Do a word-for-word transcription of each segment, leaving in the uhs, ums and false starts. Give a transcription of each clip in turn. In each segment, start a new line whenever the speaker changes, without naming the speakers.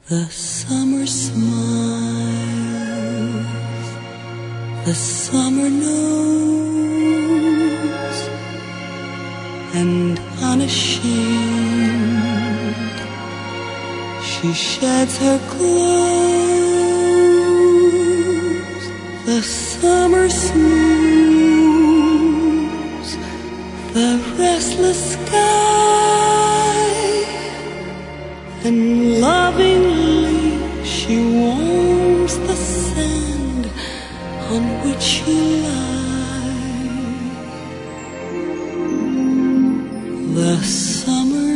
The summer smiles, the summer knows, and unashamed she sheds her clothes. The summer smooths the restless sky, and lovingly she warms the sand on which you lie. The summer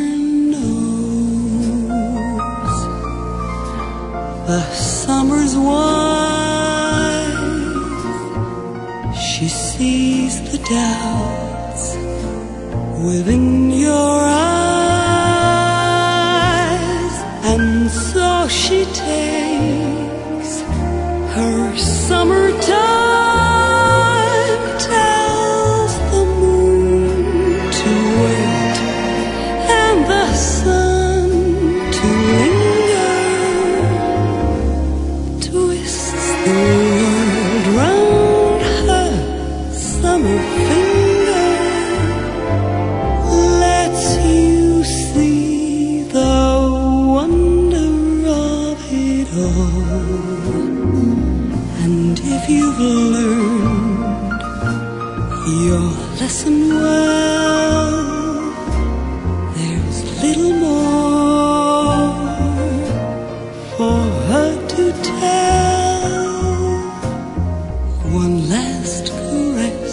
knows, the summer's wise. She sees the doubts within your eyes, and so she takes her summertime, tells the moon to wait and the sun to linger, twists the world round her summer finger, lets you see the wonder of it all. And if you've learned your lesson well, there's little more for her to tell. One last caress,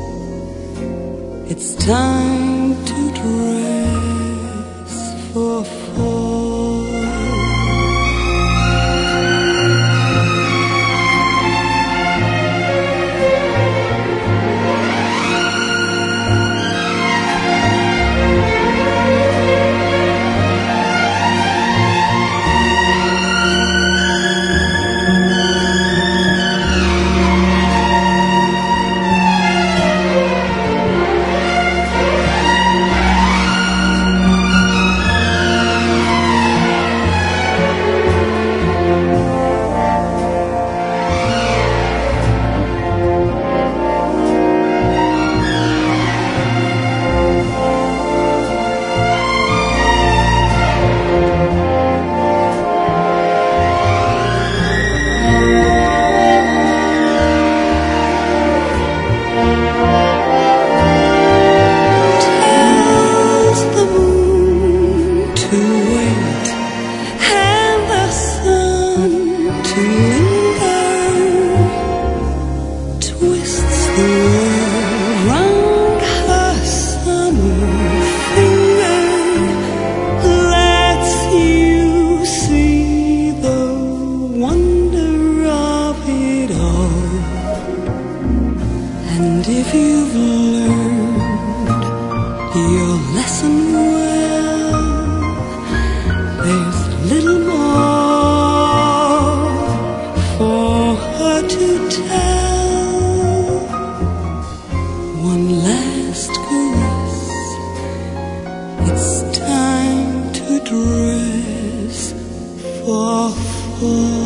it's time to dress for fall. And if you've learned your lesson well, there's little more for her to tell. One last caress, it's time to dress for fall.